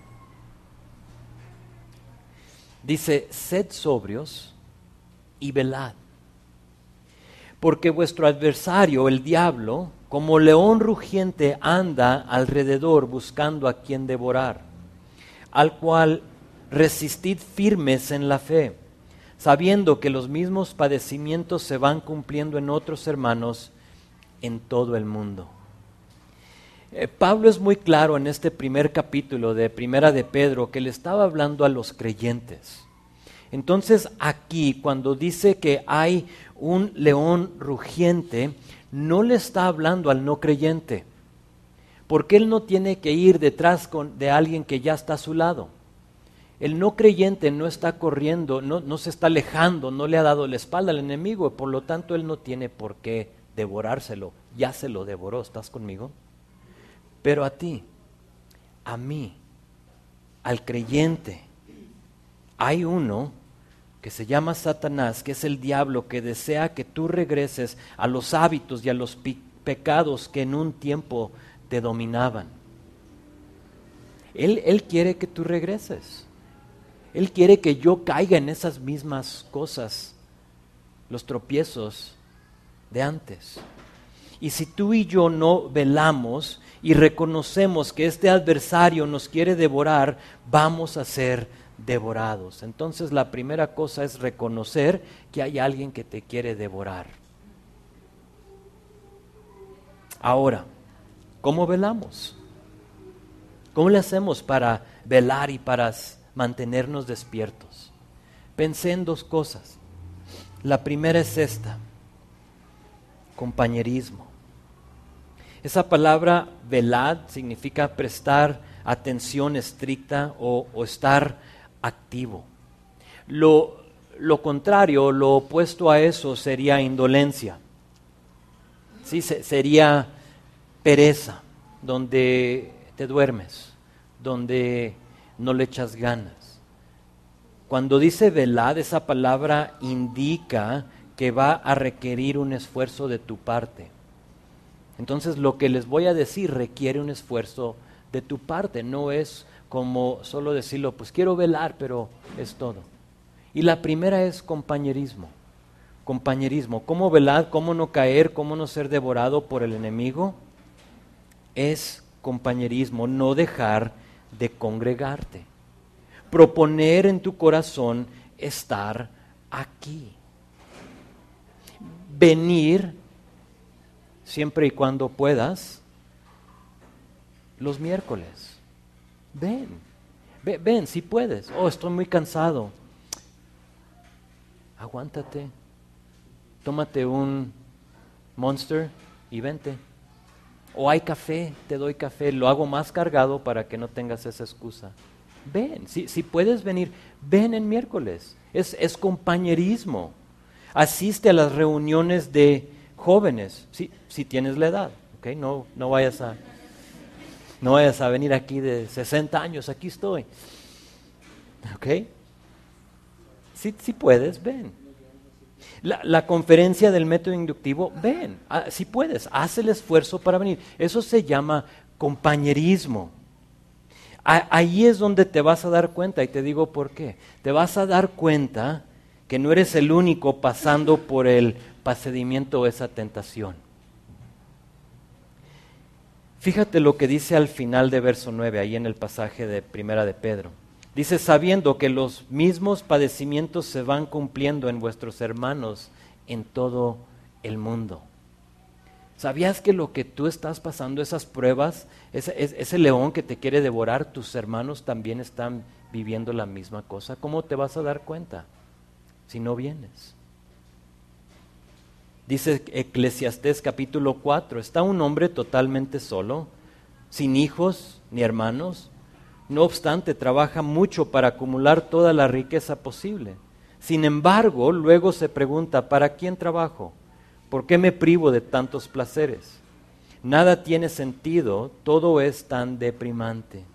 Dice, sed sobrios y velad, porque vuestro adversario, el diablo, como león rugiente anda alrededor buscando a quien devorar, al cual resistid firmes en la fe, sabiendo que los mismos padecimientos se van cumpliendo en otros hermanos en todo el mundo. Pablo es muy claro en este primer capítulo de Primera de Pedro que le estaba hablando a los creyentes. Entonces aquí cuando dice que hay un león rugiente, no le está hablando al no creyente, porque él no tiene que ir detrás de alguien que ya está a su lado. El no creyente no está corriendo, no se está alejando, no le ha dado la espalda al enemigo, por lo tanto él no tiene por qué devorárselo, ya se lo devoró, ¿estás conmigo? Pero a ti, a mí, al creyente, hay uno que se llama Satanás, que es el diablo, que desea que tú regreses a los hábitos y a los pecados que en un tiempo te dominaban. Él quiere que tú regreses. Él quiere que yo caiga en esas mismas cosas, los tropiezos de antes. Y si tú y yo no velamos y reconocemos que este adversario nos quiere devorar, vamos a ser devorados. Entonces la primera cosa es reconocer que hay alguien que te quiere devorar. Ahora, ¿cómo velamos? ¿Cómo le hacemos para velar y para mantenernos despiertos? Pensé en dos cosas. La primera es esta: compañerismo. Esa palabra velad significa prestar atención estricta o estar activo. Lo contrario, lo opuesto a eso sería indolencia. Sí, sería pereza, donde te duermes, donde no le echas ganas. Cuando dice velad, esa palabra indica que va a requerir un esfuerzo de tu parte. Entonces lo que les voy a decir requiere un esfuerzo de tu parte, no es como solo decirlo, pues quiero velar, pero es todo. Y la primera es compañerismo. Compañerismo, ¿cómo velar? ¿Cómo no caer? ¿Cómo no ser devorado por el enemigo? Es compañerismo, no dejar de congregarte. Proponer en tu corazón estar aquí. Venir siempre y cuando puedas los miércoles. Ven si puedes. Oh, estoy muy cansado. aguántate, tómate un Monster y vente. O hay café, te doy café, lo hago más cargado para que no tengas esa excusa. Ven, si puedes venir, ven el miércoles. Es compañerismo. Asiste a las reuniones de jóvenes, si tienes la edad. ¿Okay? No vayas a venir aquí de 60 años, aquí estoy. ¿Ok? Si puedes, ven. La conferencia del método inductivo, ven, si puedes, haz el esfuerzo para venir. Eso se llama compañerismo. Ahí es donde te vas a dar cuenta, y te digo por qué. Te vas a dar cuenta que no eres el único pasando por el procedimiento o esa tentación. Fíjate lo que dice al final de verso 9, ahí en el pasaje de Primera de Pedro. Dice, sabiendo que los mismos padecimientos se van cumpliendo en vuestros hermanos en todo el mundo. ¿Sabías que lo que tú estás pasando, esas pruebas, ese león que te quiere devorar, tus hermanos también están viviendo la misma cosa? ¿Cómo te vas a dar cuenta si no vienes? Dice Eclesiastés capítulo 4, ¿está un hombre totalmente solo, sin hijos ni hermanos? No obstante, trabaja mucho para acumular toda la riqueza posible. Sin embargo, luego se pregunta, ¿para quién trabajo? ¿Por qué me privo de tantos placeres? Nada tiene sentido, todo es tan deprimente.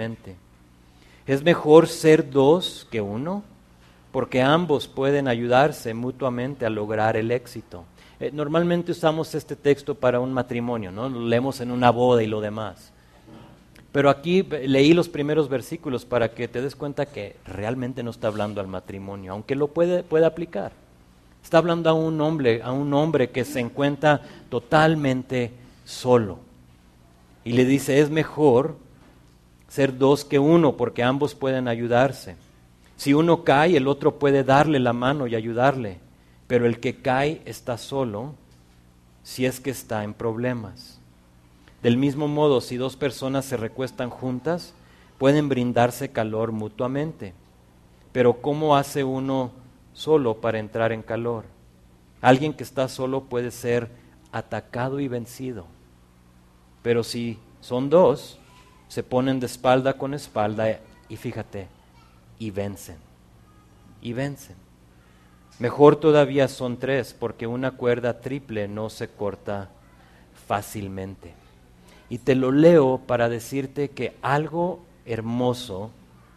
Es mejor ser dos que uno, porque ambos pueden ayudarse mutuamente a lograr el éxito. Normalmente usamos este texto para un matrimonio, ¿no? Lo leemos en una boda y lo demás. Pero aquí leí los primeros versículos para que te des cuenta que realmente no está hablando al matrimonio, aunque lo puede aplicar. Está hablando a un hombre que se encuentra totalmente solo. Y le dice, es mejor ser dos que uno, porque ambos pueden ayudarse. Si uno cae, el otro puede darle la mano y ayudarle, pero el que cae está solo si es que está en problemas. Del mismo modo, si dos personas se recuestan juntas, pueden brindarse calor mutuamente. Pero ¿cómo hace uno solo para entrar en calor? Alguien que está solo puede ser atacado y vencido. Pero si son dos, se ponen de espalda con espalda y fíjate, y vencen. Y vencen. Mejor todavía son tres, porque una cuerda triple no se corta fácilmente. Y te lo leo para decirte que algo hermoso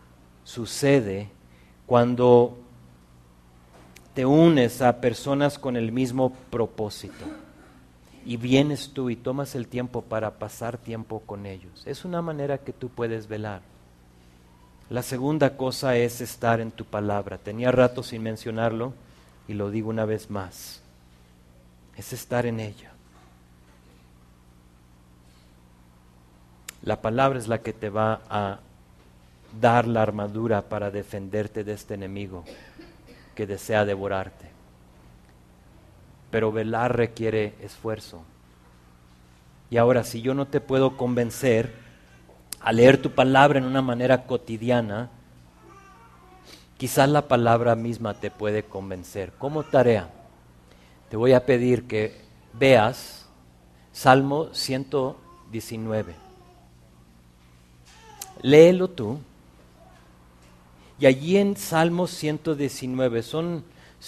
sucede cuando te unes a personas con el mismo propósito. Y vienes tú y tomas el tiempo para pasar tiempo con ellos. Es una manera que tú puedes velar. La segunda cosa es estar en tu palabra. Tenía rato sin mencionarlo y lo digo una vez más. Es estar en ella. La palabra es la que te va a dar la armadura para defenderte de este enemigo que desea devorarte. Pero velar requiere esfuerzo. Y ahora, si yo no te puedo convencer a leer tu palabra en una manera cotidiana, quizás la palabra misma te puede convencer. Como tarea, te voy a pedir que veas Salmo 119. Léelo tú. Y allí en Salmo 119 son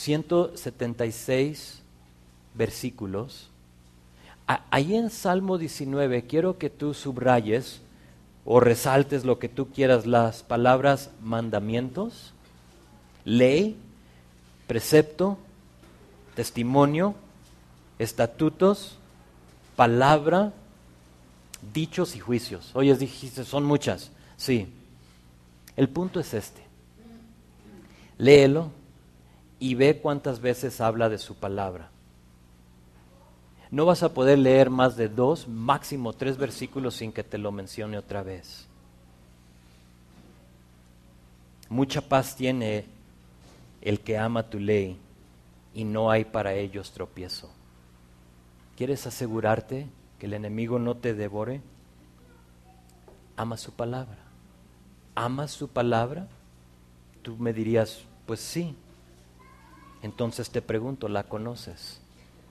176 versículos. Ahí en Salmo 19 quiero que tú subrayes o resaltes lo que tú quieras, las palabras mandamientos, ley, precepto, testimonio, estatutos, palabra, dichos y juicios. Oye, dijiste, son muchas. Sí. El punto es este. Léelo y ve cuántas veces habla de su palabra. No vas a poder leer más de 2, máximo 3 versículos sin que te lo mencione otra vez. Mucha paz tiene el que ama tu ley y no hay para ellos tropiezo. ¿Quieres asegurarte que el enemigo no te devore? Ama su palabra. ¿Amas su palabra? Tú me dirías, pues sí. Entonces te pregunto, ¿la conoces?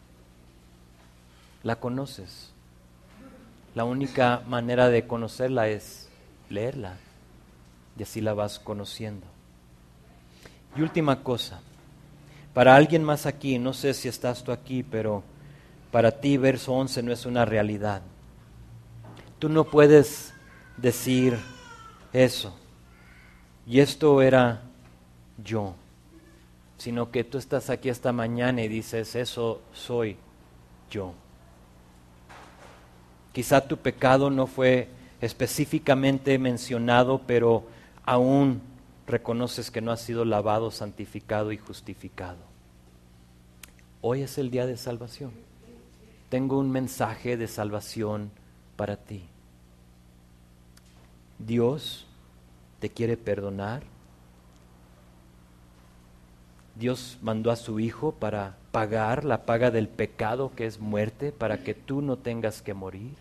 ¿La conoces? La única manera de conocerla es leerla, y así la vas conociendo. Y última cosa, para alguien más aquí, no sé si estás tú aquí, pero para ti verso 11 no es una realidad. Tú no puedes decir eso, y esto era yo, sino que tú estás aquí esta mañana y dices, eso soy yo. Quizá tu pecado no fue específicamente mencionado, pero aún reconoces que no has sido lavado, santificado y justificado. Hoy es el día de salvación. Tengo un mensaje de salvación para ti. Dios te quiere perdonar. Dios mandó a su Hijo para pagar la paga del pecado, que es muerte, para que tú no tengas que morir,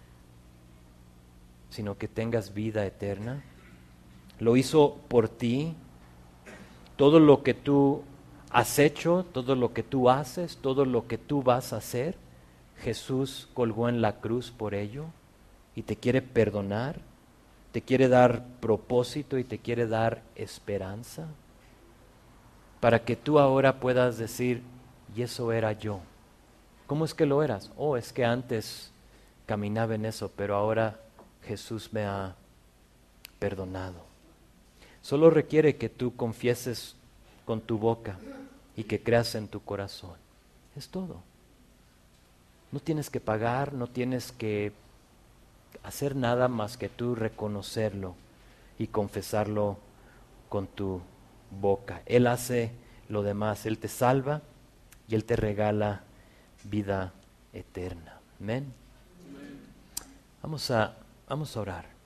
sino que tengas vida eterna. Lo hizo por ti. Todo lo que tú has hecho, todo lo que tú haces, todo lo que tú vas a hacer, Jesús colgó en la cruz por ello y te quiere perdonar, te quiere dar propósito y te quiere dar esperanza para que tú ahora puedas decir, y eso era yo. ¿Cómo es que lo eras? Oh, es que antes caminaba en eso, pero ahora Jesús me ha perdonado. Solo requiere que tú confieses con tu boca y que creas en tu corazón. Es todo. No tienes que pagar, no tienes que hacer nada más que tú reconocerlo y confesarlo con tu boca. Él hace lo demás, Él te salva y Él te regala vida eterna. Amén. Vamos a orar.